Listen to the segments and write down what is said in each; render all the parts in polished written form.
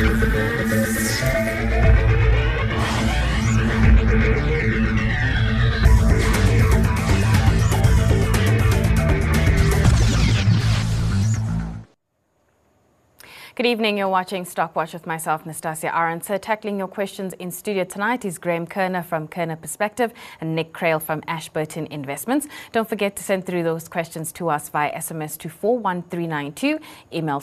Good evening, you're watching Stockwatch with myself, Nastasia Arendse. Tackling your questions in studio tonight is Graham Kerner from Kerner Perspective and Nick Crail from Ashburton Investments. Don't forget to send through those questions to us via SMS to 41392, email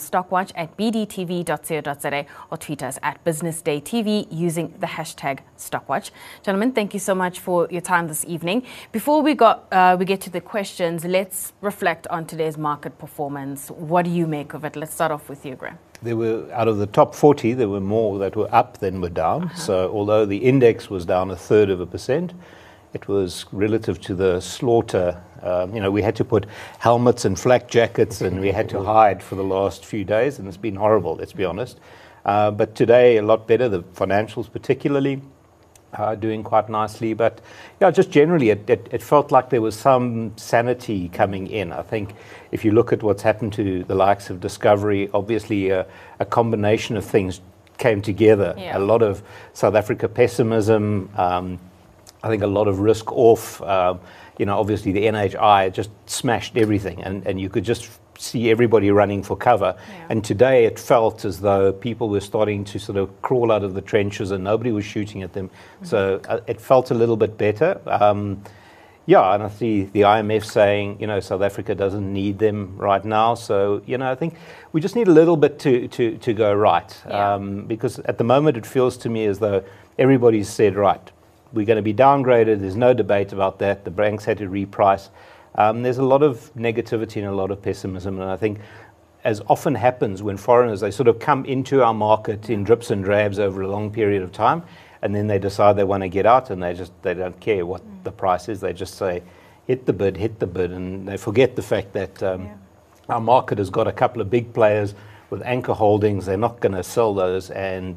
stockwatch@bdtv.co.za or tweet us at BusinessDayTV using the hashtag Stockwatch. Gentlemen, thank you so much for your time this evening. Before we get to the questions, let's reflect on today's market performance. What do you make of it? Let's start off with you, Graham. There were, out of the top 40, there were more that were up than were down. So although the index was down 0.33%, it was relative to the slaughter. We had to put helmets and flak jackets and we had to hide for the last few days, and it's been horrible, let's be honest. But today, a lot better, the financials particularly. Doing quite nicely, but yeah, just generally it felt like there was some sanity coming in. I think if you look at what's happened to the likes of Discovery, obviously a combination of things came together. Yeah. A lot of South Africa pessimism, I think a lot of risk off. Obviously the NHI just smashed everything, and you could just see everybody running for cover. Yeah. And today it felt as though people were starting to sort of crawl out of the trenches and nobody was shooting at them. So it felt a little bit better. And I see the IMF saying, South Africa doesn't need them right now. So, I think we just need a little bit to go right. Yeah. Because at the moment it feels to me as though everybody's said, right, we're going to be downgraded. There's no debate about that. The banks had to reprice. There's a lot of negativity and a lot of pessimism, and I think, as often happens when foreigners, they sort of come into our market in drips and drabs over a long period of time, and then they decide they want to get out, and they don't care what the price is. They just say, hit the bid, and they forget the fact that our market has got a couple of big players with anchor holdings. They're not going to sell those, and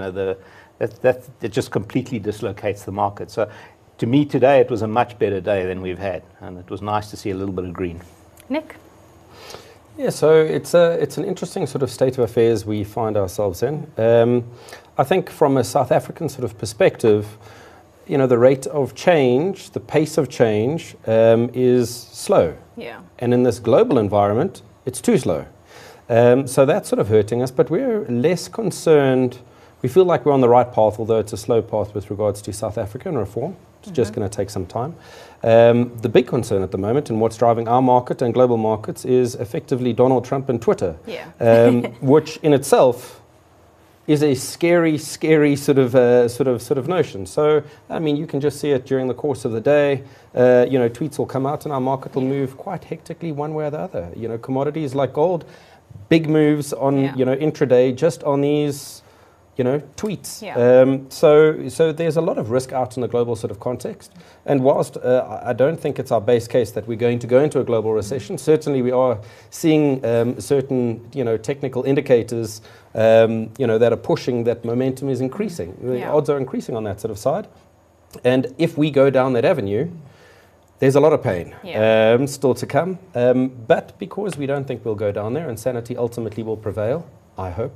it just completely dislocates the market. So, to me today, it was a much better day than we've had, and it was nice to see a little bit of green. Nick? Yeah, so it's an interesting sort of state of affairs we find ourselves in. I think from a South African sort of perspective, the rate of change, the pace of change is slow. Yeah. And in this global environment, it's too slow. So that's sort of hurting us, but we're less concerned. We feel like we're on the right path, although it's a slow path with regards to South African reform. It's just going to take some time. The big concern at the moment and what's driving our market and global markets is effectively Donald Trump and Twitter, which in itself is a scary sort of notion. So, I mean, you can just see it during the course of the day. Tweets will come out and our market will move quite hectically one way or the other. Commodities like gold, big moves on, intraday just on these tweets. Yeah. So there's a lot of risk out in the global sort of context. And whilst I don't think it's our base case that we're going to go into a global recession, certainly we are seeing certain, technical indicators, that are pushing that momentum is increasing. The odds are increasing on that sort of side. And if we go down that avenue, there's a lot of pain still to come. But because we don't think we'll go down there and sanity ultimately will prevail, I hope.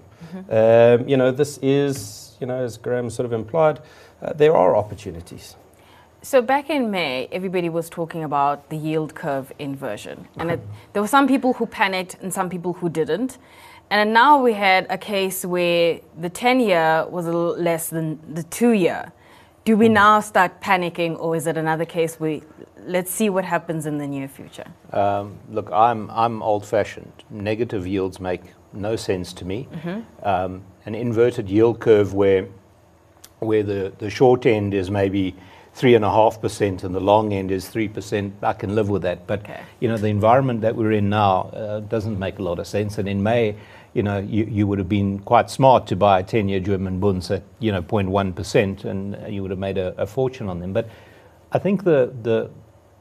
This is, as Graham sort of implied, there are opportunities. So back in May, everybody was talking about the yield curve inversion. And there were some people who panicked and some people who didn't. And now we had a case where the 10-year was a little less than the 2-year. Do we now start panicking, or is it another case where let's see what happens in the near future? Look, I'm old-fashioned. Negative yields make no sense to me. An inverted yield curve where the short end is maybe 3.5% and the long end is 3%, I can live with that. But the environment that we're in now doesn't make a lot of sense. And in May, you would have been quite smart to buy a 10-year German bonds at 0.1%, and you would have made a fortune on them. But I think I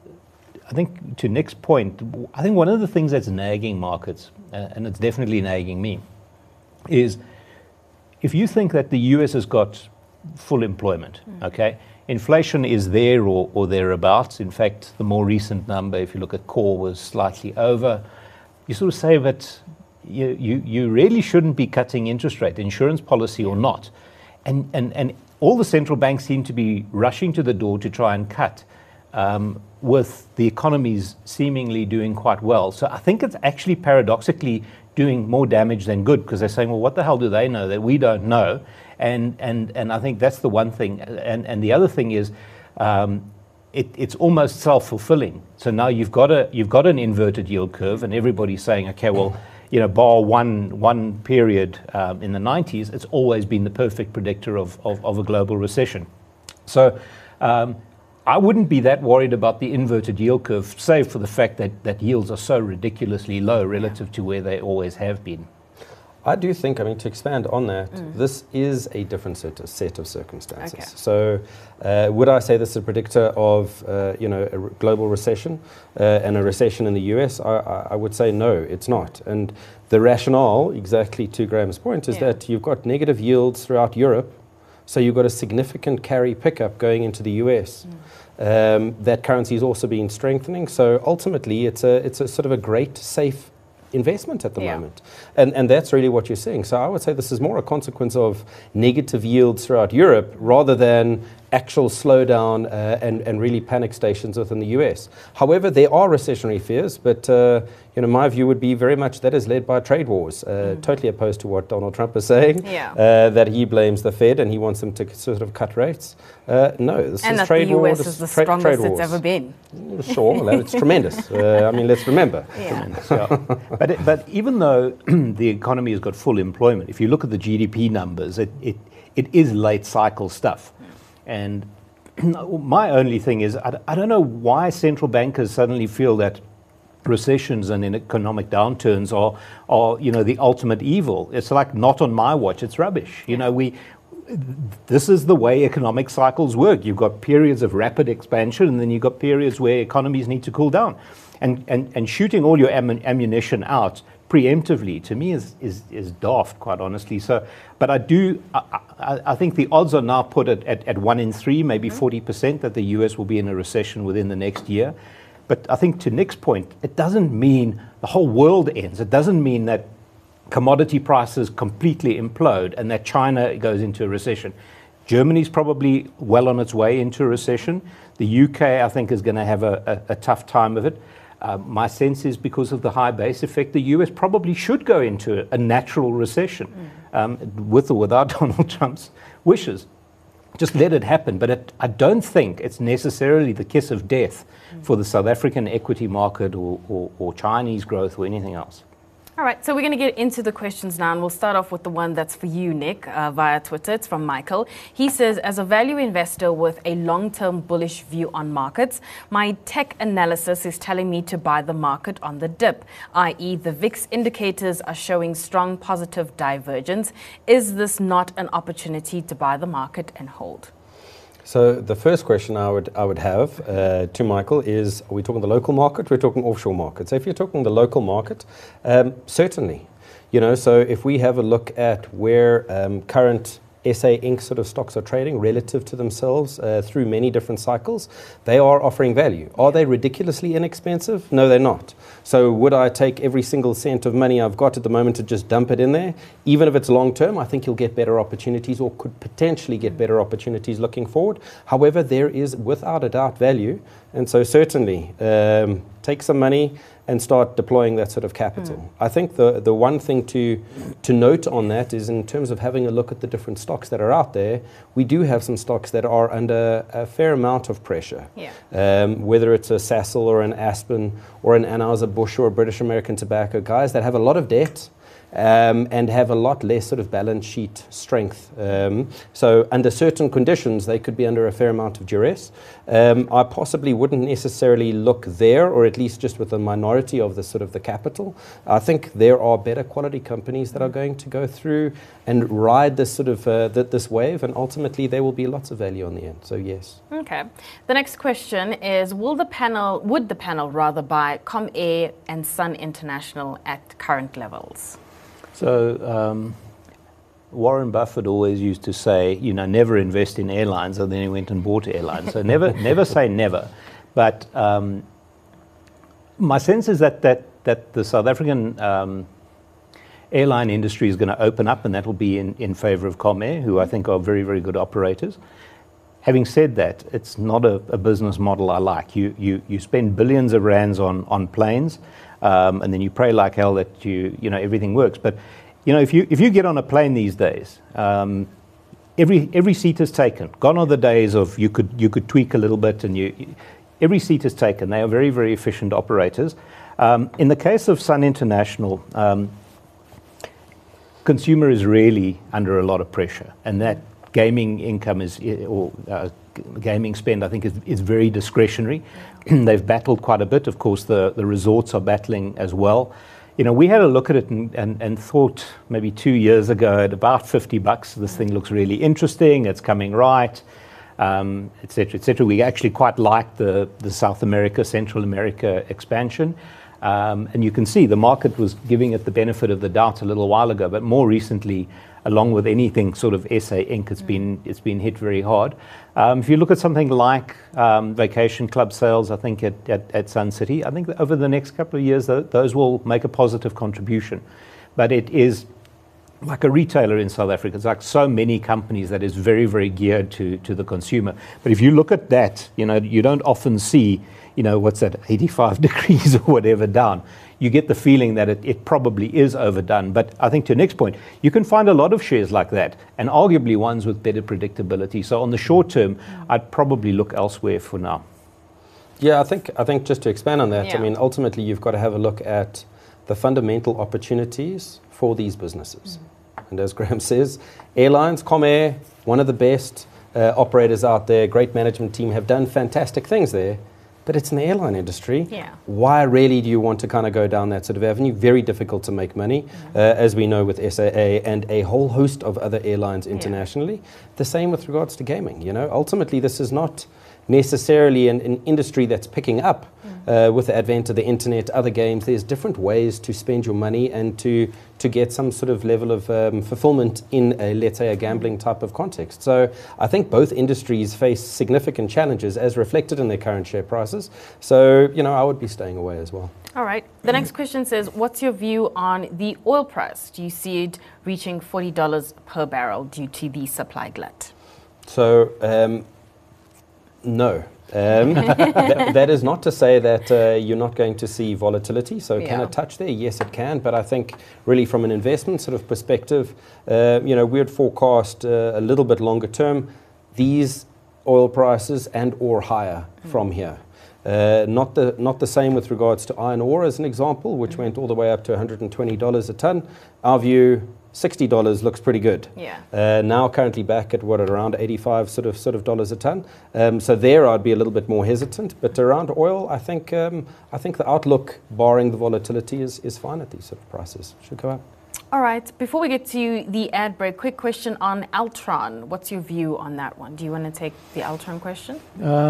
think to Nick's point, I think one of the things that's nagging markets, and it's definitely nagging me, is if you think that the US has got full employment, inflation is there or thereabouts. In fact, the more recent number, if you look at core, was slightly over. You sort of say, but you really shouldn't be cutting interest rate, insurance policy or not. And all the central banks seem to be rushing to the door to try and cut, with the economies seemingly doing quite well. So I think it's actually paradoxically doing more damage than good, because they're saying, well, what the hell do they know that we don't know? And I think that's the one thing. And the other thing is, it's almost self-fulfilling. So now you've got an inverted yield curve, and everybody's saying, okay, well, bar one period in the 90s, it's always been the perfect predictor of a global recession. So I wouldn't be that worried about the inverted yield curve, save for the fact that yields are so ridiculously low relative to where they always have been. I do think, to expand on that, this is a different set of circumstances. Okay. So would I say this is a predictor of, a global recession and a recession in the US? I would say no, it's not. And the rationale, exactly to Graham's point, is that you've got negative yields throughout Europe, so you've got a significant carry pickup going into the US. That currency has also been strengthening, so ultimately it's a sort of a great, safe investment at the moment. And that's really what you're seeing. So I would say this is more a consequence of negative yields throughout Europe rather than actual slowdown and really panic stations within the US. However, there are recessionary fears, but my view would be very much that is led by trade wars, totally opposed to what Donald Trump is saying, that he blames the Fed and he wants them to sort of cut rates. No, this and is trade wars. And that the US is the strongest it's ever been. Sure, it's tremendous. Let's remember. Tremendous, But even though the economy has got full employment, if you look at the GDP numbers, it is late cycle stuff. And my only thing is, I don't know why central bankers suddenly feel that recessions and economic downturns are the ultimate evil. It's like, not on my watch, it's rubbish. This is the way economic cycles work. You've got periods of rapid expansion, and then you've got periods where economies need to cool down. And shooting all your ammunition out preemptively, to me, is daft, quite honestly. So, but I think the odds are now put at 1 in 3, maybe 40%, that the US will be in a recession within the next year. But I think, to Nick's point, it doesn't mean the whole world ends. It doesn't mean that commodity prices completely implode and that China goes into a recession. Germany's probably well on its way into a recession. The UK, I think, is going to have a tough time of it. My sense is, because of the high base effect, the US probably should go into a natural recession, with or without Donald Trump's wishes. Just let it happen. But I don't think it's necessarily the kiss of death for the South African equity market or Chinese growth or anything else. All right, so we're going to get into the questions now, and we'll start off with the one that's for you, Nick, via Twitter. It's from Michael. He says, as a value investor with a long-term bullish view on markets, my tech analysis is telling me to buy the market on the dip, i.e. the VIX indicators are showing strong positive divergence. Is this not an opportunity to buy the market and hold? So the first question I would have to Michael is, are we talking the local market? We're talking offshore market. So if you're talking the local market, certainly. So if we have a look at where current SA Inc. sort of stocks are trading relative to themselves through many different cycles, they are offering value. Are they ridiculously inexpensive? No, they're not. So would I take every single cent of money I've got at the moment to just dump it in there? Even if it's long term, I think you'll get better opportunities, or could potentially get better opportunities looking forward. However, there is without a doubt value. And so certainly take some money and start deploying that sort of capital. I think the one thing to note on that is, in terms of having a look at the different stocks that are out there, we do have some stocks that are under a fair amount of pressure. Whether it's a Sasol or an Aspen or an Anheuser-Busch or a British American Tobacco, guys that have a lot of debt and have a lot less sort of balance sheet strength. So under certain conditions, they could be under a fair amount of duress. I possibly wouldn't necessarily look there, or at least just with a minority of the sort of the capital. I think there are better quality companies that are going to go through and ride this sort of this wave, and ultimately there will be lots of value on the end. So yes. Okay. The next question is: would the panel rather buy Comair and Sun International at current levels? So Warren Buffett always used to say, never invest in airlines, and then he went and bought airlines. So never say never. But my sense is that the South African airline industry is going to open up, and that will be in favor of Comair, who I think are very, very good operators. Having said that, it's not a business model I like. You spend billions of rands on planes, and then you pray like hell that everything works. But if you get on a plane these days, every seat is taken. Gone are the days of you could tweak a little bit, and every seat is taken. They are very, very efficient operators. In the case of Sun International, consumer is really under a lot of pressure, and that gaming income gaming spend, I think, is very discretionary. They've battled quite a bit. Of course, the resorts are battling as well. We had a look at it and thought maybe 2 years ago at about $50, this thing looks really interesting, it's coming right, et cetera, et cetera. We actually quite liked the South America, Central America expansion. And you can see the market was giving it the benefit of the doubt a little while ago, but more recently, along with anything sort of SA Inc., it's been hit very hard. If you look at something like vacation club sales, I think at Sun City, I think that over the next couple of years, those will make a positive contribution. But it is like a retailer in South Africa. It's like so many companies that is very, very geared to the consumer. But if you look at that, you don't often see, what's that, 85 degrees or whatever down. You get the feeling that it probably is overdone. But I think to Nick's point, you can find a lot of shares like that, and arguably ones with better predictability. So on the short term, I'd probably look elsewhere for now. Yeah, I think just to expand on that, Yeah. I mean, ultimately you've got to have a look at the fundamental opportunities for these businesses. And as Graham says, airlines, Comair, one of the best operators out there, great management team, have done fantastic things there. But it's in the airline industry. Yeah. Why really do you want to kind of go down that sort of avenue? Very difficult to make money, as we know with SAA and a whole host of other airlines internationally. The same with regards to gaming. Ultimately this is not necessarily an industry that's picking up with the advent of the internet, other games. There's different ways to spend your money and to get some sort of level of fulfillment in let's say, a gambling type of context. So I think both industries face significant challenges as reflected in their current share prices. So, I would be staying away as well. All right. The next question says, what's your view on the oil price? Do you see it reaching $40 per barrel due to the supply glut? So, no. That is not to say that you're not going to see volatility. So can it touch there? Yes, it can. But I think really from an investment sort of perspective, we'd forecast a little bit longer term these oil prices and or higher from here. Not the same with regards to iron ore as an example, which went all the way up to $120 a ton. Our view, $60 looks pretty good. Yeah. Now currently back at around 85 sort of dollars a ton. So there I'd be a little bit more hesitant. But around oil, I think the outlook, barring the volatility, is fine at these sort of prices. Should go up. All right. Before we get to the ad break, quick question on Altron. What's your view on that one? Do you want to take the Altron question?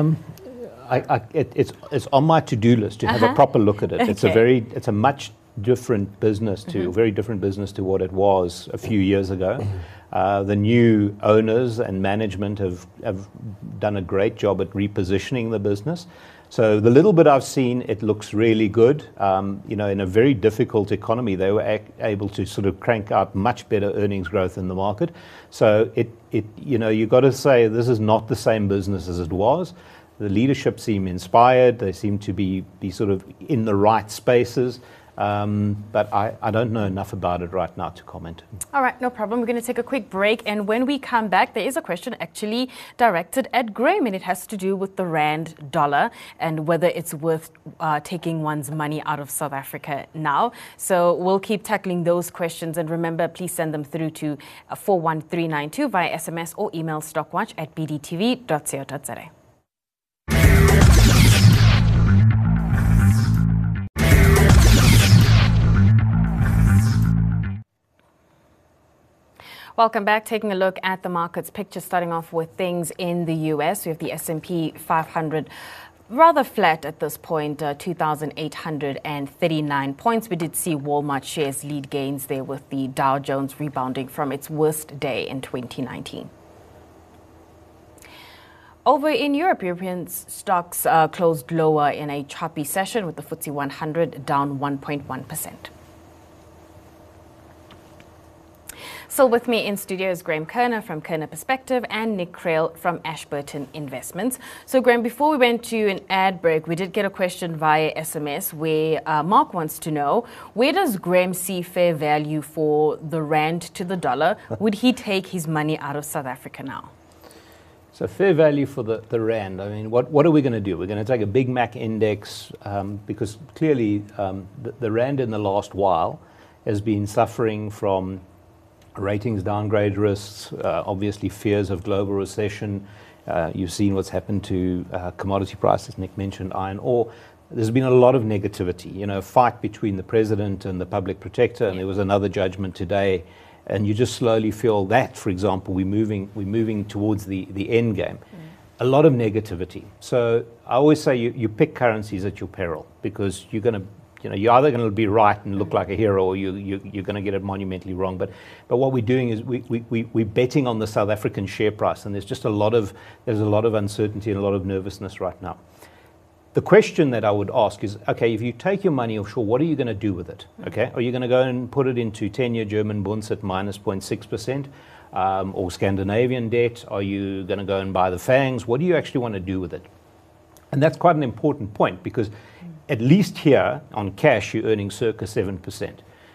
It's on my to-do list to have a proper look at it. Okay. It's a much different business very different business to what it was a few years ago. The new owners and management have done a great job at repositioning the business. So the little bit I've seen, it looks really good. In a very difficult economy, they were able to sort of crank out much better earnings growth in the market. So you've got to say this is not the same business as it was. The leadership seem inspired. They seem to be sort of in the right spaces. But I don't know enough about it right now to comment. All right, no problem. We're going to take a quick break. And when we come back, there is a question actually directed at Graham, and it has to do with the rand dollar and whether it's worth taking one's money out of South Africa now. So we'll keep tackling those questions. And remember, please send them through to 41392 via SMS or email stockwatch@bdtv.co.za. Welcome back. Taking a look at the markets picture, starting off with things in the US. We have the S&P 500 rather flat at this point, 2,839 points. We did see Walmart shares lead gains there, with the Dow Jones rebounding from its worst day in 2019. Over in Europe, European stocks closed lower in a choppy session, with the FTSE 100 down 1.1%. Still with me in studio is Graham Kerner from Kerner Perspective and Nick Krell from Ashburton Investments. So Graham, before we went to an ad break, we did get a question via SMS where Mark wants to know, where does Graham see fair value for the rand to the dollar? Would he take his money out of South Africa now? So fair value for the rand. I mean, what are we going to do? We're going to take a Big Mac index because clearly the rand in the last while has been suffering from ratings downgrade risks, obviously fears of global recession. You've seen what's happened to commodity prices. Nick mentioned iron ore. There's been a lot of negativity, fight between the president and the public protector, and there was another judgment today. And you just slowly feel that, for example, we're moving towards the end game. A lot of negativity. So I always say you pick currencies at your peril, because you're going to, you're either going to be right and look like a hero, or you're going to get it monumentally wrong. But what we're doing is we're betting on the South African share price, and there's just a lot of uncertainty and a lot of nervousness right now. The question that I would ask is, okay, if you take your money offshore, what are you going to do with it? Okay, are you going to go and put it into 10-year German bonds at minus 0.6%, or Scandinavian debt? Are you going to go and buy the FANGs? What do you actually want to do with it? And that's quite an important point, because at least here on cash, you're earning circa 7%.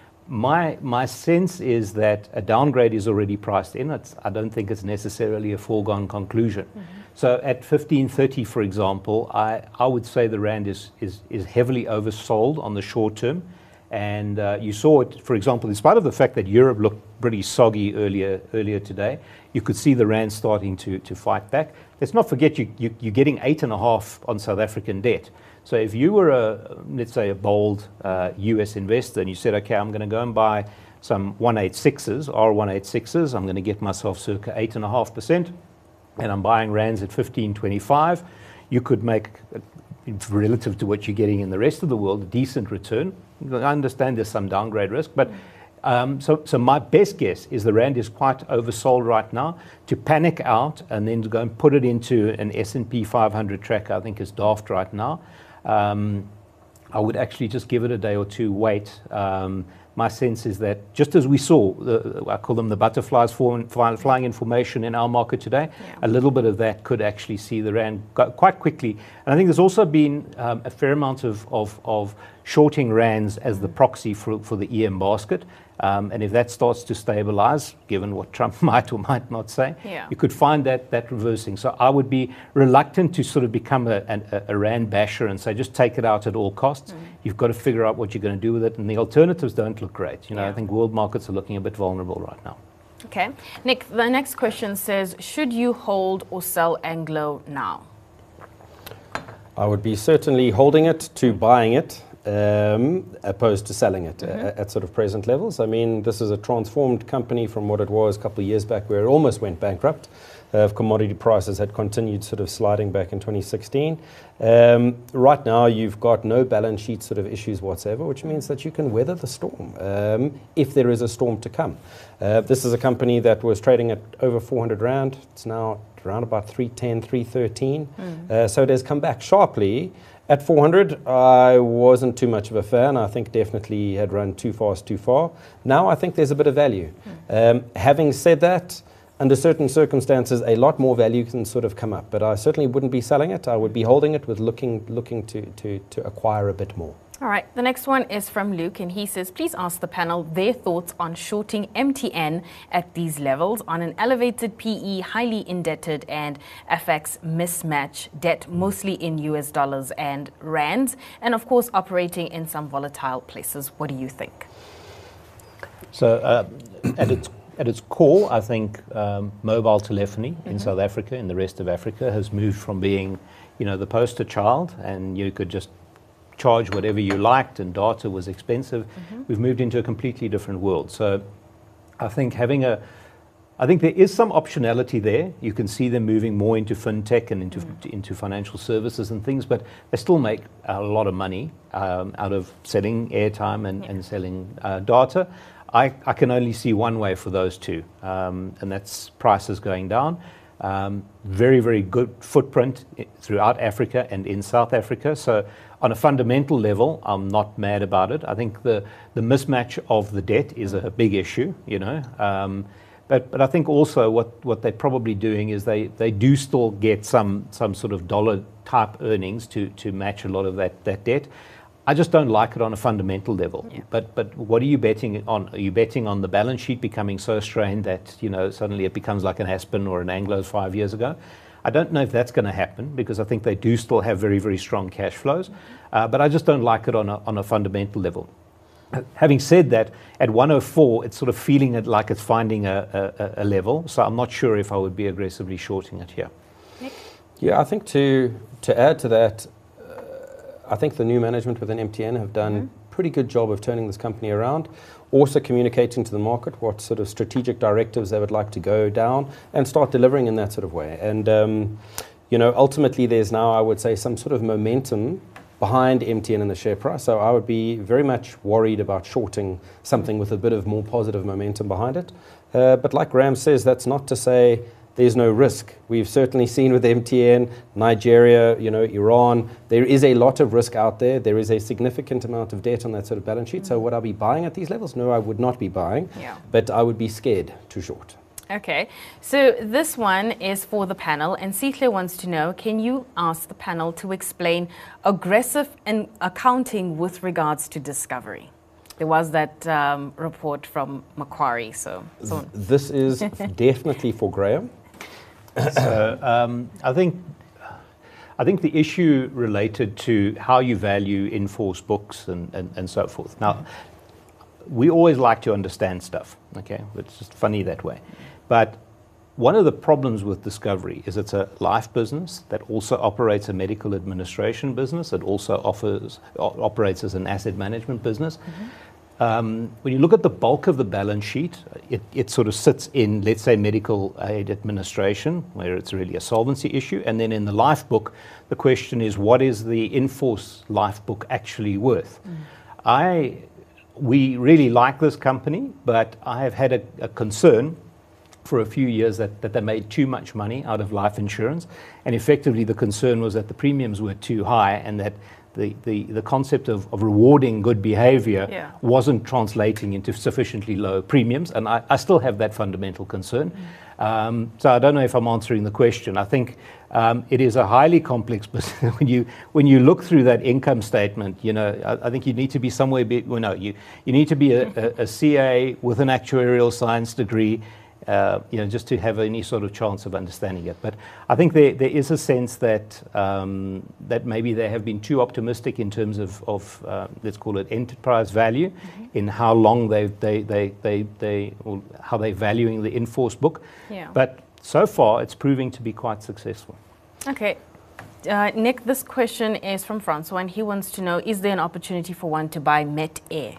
My sense is that a downgrade is already priced in. I don't think it's necessarily a foregone conclusion. So at 15.30, for example, I would say the rand is heavily oversold on the short term. And you saw it, for example, in spite of the fact that Europe looked pretty soggy earlier today, you could see the rand starting to fight back. Let's not forget you're getting 8.5 on South African debt. So if you were let's say a bold US investor, and you said, okay, I'm going to go and buy some 186s, R186s, I'm going to get myself circa 8.5%, and I'm buying rands at 15.25, you could make, relative to what you're getting in the rest of the world, a decent return. I understand there's some downgrade risk, but so my best guess is the rand is quite oversold right now. To panic out and then to go and put it into an S&P 500 tracker, I think is daft right now. I would actually just give it a day or two, wait. My sense is that just as we saw, I call them the butterflies flying in formation in our market today, a little bit of that could actually see the rand go quite quickly. And I think there's also been a fair amount of shorting rands as the proxy for the EM basket. And if that starts to stabilize, given what Trump might or might not say, you could find that reversing. So I would be reluctant to sort of become a rand basher and say, just take it out at all costs. You've got to figure out what you're going to do with it. And the alternatives don't look great. I think world markets are looking a bit vulnerable right now. Okay. Nick, the next question says, should you hold or sell Anglo now? I would be certainly holding it to buying it, opposed to selling it at sort of present levels. I mean, this is a transformed company from what it was a couple of years back, where it almost went bankrupt. Commodity prices had continued sort of sliding back in 2016. Right now, you've got no balance sheet sort of issues whatsoever, which means that you can weather the storm if there is a storm to come. This is a company that was trading at over 400 Rand. It's now around about 310, 313. So it has come back sharply. At 400, I wasn't too much of a fan. I think definitely had run too fast, too far. Now I think there's a bit of value. Having said that, under certain circumstances, a lot more value can sort of come up. But I certainly wouldn't be selling it. I would be holding it with looking to acquire a bit more. All right, the next one is from Luke, and he says, please ask the panel their thoughts on shorting MTN at these levels on an elevated PE, highly indebted, and FX mismatch debt, mostly in US dollars and rands, and of course operating in some volatile places. What do you think? So at its core, I think mobile telephony in South Africa, in the rest of Africa, has moved from being, the poster child, and you could just charge whatever you liked, and data was expensive. We've moved into a completely different world. So I think I think there is some optionality there. You can see them moving more into fintech and into financial services and things, but they still make a lot of money out of selling airtime and selling data. I can only see one way for those two, and that's prices going down. Very, very good footprint throughout Africa and in South Africa. So on a fundamental level, I'm not mad about it. I think the mismatch of the debt is a big issue, you know. But I think also what they're probably doing is they do still get some sort of dollar type earnings to match a lot of that debt. I just don't like it on a fundamental level. Yeah. But what are you betting on? Are you betting on the balance sheet becoming so strained that, you know, suddenly it becomes like an Aspen or an Anglo's 5 years ago? I don't know if that's going to happen, because I think they do still have very, very strong cash flows. But I just don't like it on a fundamental level. Having said that, at 104, it's sort of feeling it like it's finding a level. So I'm not sure if I would be aggressively shorting it here. Nick? Yeah, I think to add to that, I think the new management within MTN have done a pretty good job of turning this company around, also communicating to the market what sort of strategic directives they would like to go down and start delivering in that sort of way. And, you know, ultimately there's now, I would say, some sort of momentum behind MTN in the share price. So I would be very much worried about shorting something with a bit of more positive momentum behind it. But like Graham says, that's not to say there's no risk. We've certainly seen with MTN, Nigeria, you know, Iran, there is a lot of risk out there. There is a significant amount of debt on that sort of balance sheet. So would I be buying at these levels? No, I would not be buying. Yeah. But I would be scared to short. Okay, so this one is for the panel, and Sihle wants to know, can you ask the panel to explain aggressive accounting with regards to Discovery? There was that report from Macquarie, so This is definitely for Graham. So I think the issue related to how you value in-force books and so forth. Now, we always like to understand stuff, okay? It's just funny that way. But one of the problems with Discovery is it's a life business that also operates a medical administration business. It also operates as an asset management business. When you look at the bulk of the balance sheet, it sort of sits in, let's say, medical aid administration, where it's really a solvency issue. And then in the life book, the question is, what is the in-force life book actually worth? We really like this company, but I have had a concern for a few years that they made too much money out of life insurance. And effectively, the concern was that the premiums were too high and that the concept of rewarding good behavior wasn't translating into sufficiently low premiums. And I still have that fundamental concern. So I don't know if I'm answering the question. I think it is a highly complex business. When you look through that income statement, you know, I think you need to be somewhere, you need to be a CA with an actuarial science degree, you know, just to have any sort of chance of understanding it. But I think there is a sense that that maybe they have been too optimistic in terms of let's call it enterprise value, in how long how they're valuing the in-force book. Yeah. But so far, it's proving to be quite successful. Okay. Nick, this question is from Francois, and he wants to know, is there an opportunity for one to buy Met Air?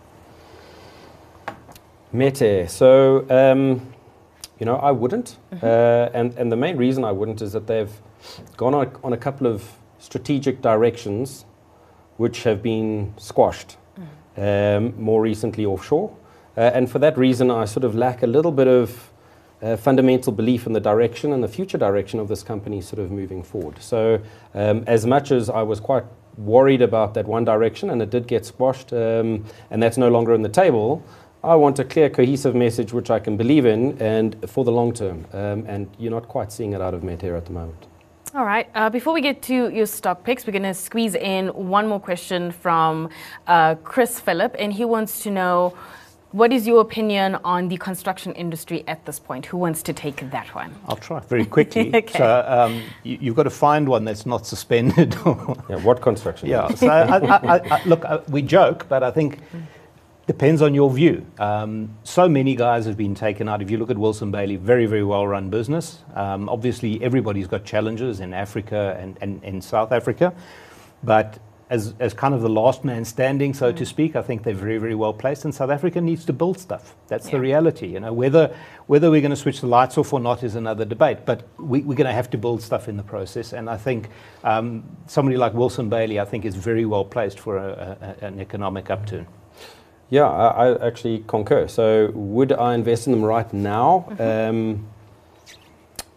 Met Air. So, you know, I wouldn't. And the main reason I wouldn't is that they've gone on a couple of strategic directions which have been squashed, more recently offshore. And for that reason, I sort of lack a little bit of fundamental belief in the direction and the future direction of this company sort of moving forward. So as much as I was quite worried about that one direction, and it did get squashed, and that's no longer on the table, I want a clear, cohesive message which I can believe in and for the long term. And you're not quite seeing it out of Met Air at the moment. All right. Before we get to your stock picks, we're going to squeeze in one more question from Chris Phillip, and he wants to know, what is your opinion on the construction industry at this point? Who wants to take that one? I'll try very quickly. Okay. So you've got to find one that's not suspended. Yeah, what construction? Yeah. So look, we joke, but I think depends on your view. So many guys have been taken out. If you look at Wilson Bailey, very, very well-run business. Obviously, everybody's got challenges in Africa and in South Africa. But as kind of the last man standing, so to speak, I think they're very, very well placed. And South Africa needs to build stuff. That's the reality. You know, whether we're going to switch the lights off or not is another debate. But we're going to have to build stuff in the process. And I think somebody like Wilson Bailey, I think, is very well placed for an economic upturn. Yeah, I actually concur. So would I invest in them right now?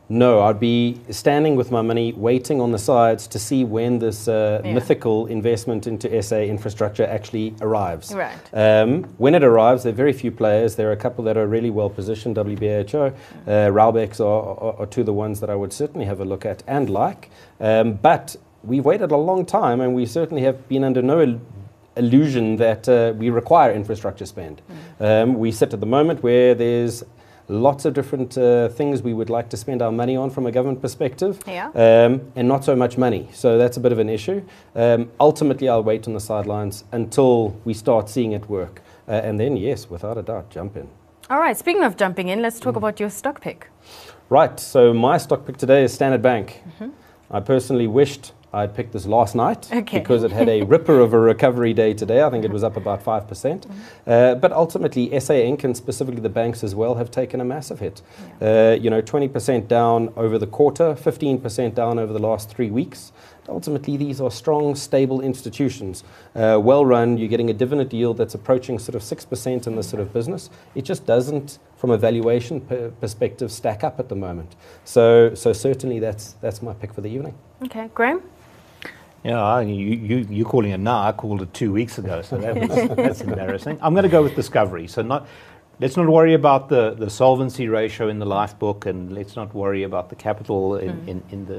No, I'd be standing with my money, waiting on the sides to see when this mythical investment into SA infrastructure actually arrives. Right. When it arrives, there are very few players. There are a couple that are really well positioned, WBHO, Raubex are two of the ones that I would certainly have a look at and like. But we've waited a long time, and we certainly have been under no illusion that we require infrastructure spend. We sit at the moment where there's lots of different things we would like to spend our money on from a government perspective, and not so much money. So that's a bit of an issue. Ultimately, I'll wait on the sidelines until we start seeing it work. And then, yes, without a doubt, jump in. All right, speaking of jumping in, let's talk about your stock pick. Right, so my stock pick today is Standard Bank. I personally wished I'd picked this last night because it had a ripper of a recovery day today. I think it was up about 5%. But ultimately, SA Inc. and specifically the banks as well have taken a massive hit. 20% down over the quarter, 15% down over the last 3 weeks. Ultimately, these are strong, stable institutions. Well run, you're getting a dividend yield that's approaching sort of 6% in this sort of business. It just doesn't, from a valuation perspective, stack up at the moment. So certainly that's my pick for the evening. Okay, Graham? Yeah, you're calling it now. I called it 2 weeks ago, so that's embarrassing. I'm going to go with Discovery. So let's not worry about the solvency ratio in the life book, and let's not worry about the capital in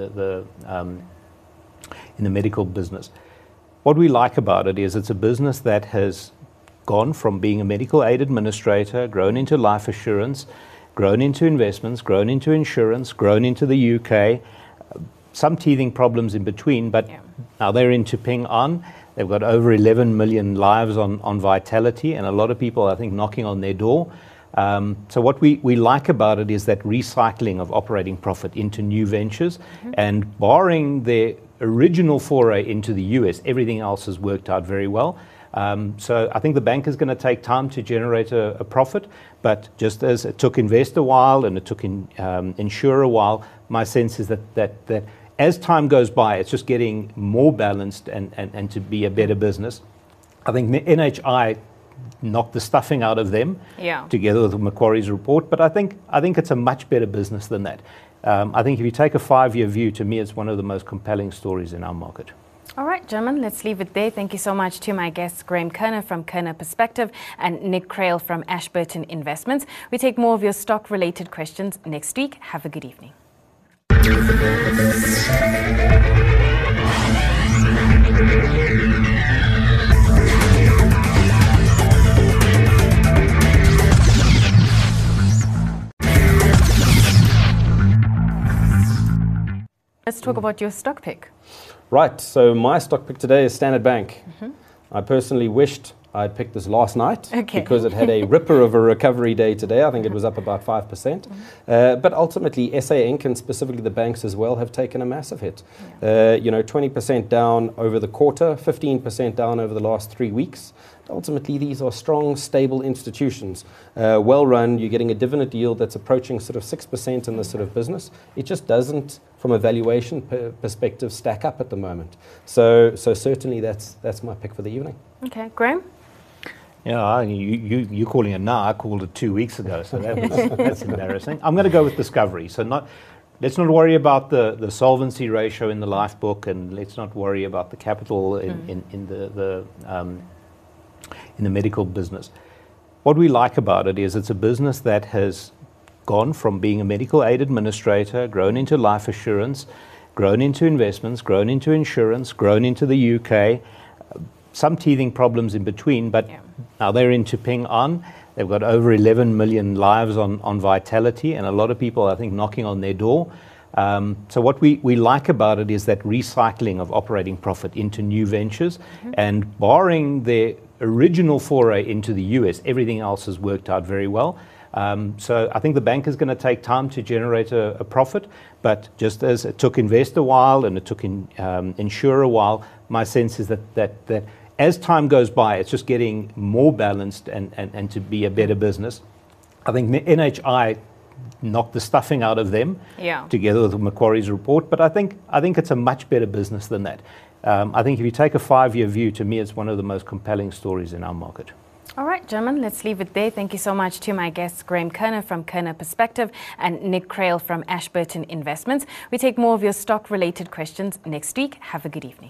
the medical business. What we like about it is it's a business that has gone from being a medical aid administrator, grown into life assurance, grown into investments, grown into insurance, grown into the UK. Some teething problems in between, but now they're into Ping An. They've got over 11 million lives on Vitality, and a lot of people, I think, knocking on their door. So what we like about it is that recycling of operating profit into new ventures, and barring their original foray into the US, everything else has worked out very well. So I think the bank is going to take time to generate a profit, but just as it took Invest a while and it took Insure a while, my sense is that as time goes by, it's just getting more balanced and to be a better business. I think NHI knocked the stuffing out of them together with Macquarie's report, but I think it's a much better business than that. I think if you take a 5-year view, to me, it's one of the most compelling stories in our market. All right, gentlemen, let's leave it there. Thank you so much to my guests, Graham Kerner from Kerner Perspective and Nick Crail from Ashburton Investments. We take more of your stock-related questions next week. Have a good evening. Let's talk about your stock pick. Right, so my stock pick today is Standard Bank. I personally wished I'd picked this last night because it had a ripper of a recovery day today. I think it was up about 5%. But ultimately, SA Inc. and specifically the banks as well have taken a massive hit. 20% down over the quarter, 15% down over the last 3 weeks. Ultimately, these are strong, stable institutions. Well run, you're getting a dividend yield that's approaching sort of 6% in this sort of business. It just doesn't, from a valuation perspective, stack up at the moment. So certainly that's my pick for the evening. Okay, Graham? Yeah, you're calling it now. I called it 2 weeks ago, so that's embarrassing. I'm going to go with Discovery. So let's not worry about the solvency ratio in the life book, and let's not worry about the capital in the medical business. What we like about it is it's a business that has gone from being a medical aid administrator, grown into life assurance, grown into investments, grown into insurance, grown into the UK. Some teething problems in between, but now they're into Ping An. They've got over 11 million lives on Vitality, and a lot of people, I think, knocking on their door. So what we like about it is that recycling of operating profit into new ventures, and barring their original foray into the US, everything else has worked out very well. So I think the bank is going to take time to generate a profit, but just as it took Invest a while and it took Insure a while, my sense is that as time goes by, it's just getting more balanced and to be a better business. I think NHI knocked the stuffing out of them together with Macquarie's report, but I think it's a much better business than that. I think if you take a 5-year view, to me, it's one of the most compelling stories in our market. All right, gentlemen, let's leave it there. Thank you so much to my guests, Graham Kerner from Kerner Perspective and Nick Crail from Ashburton Investments. We take more of your stock-related questions next week. Have a good evening.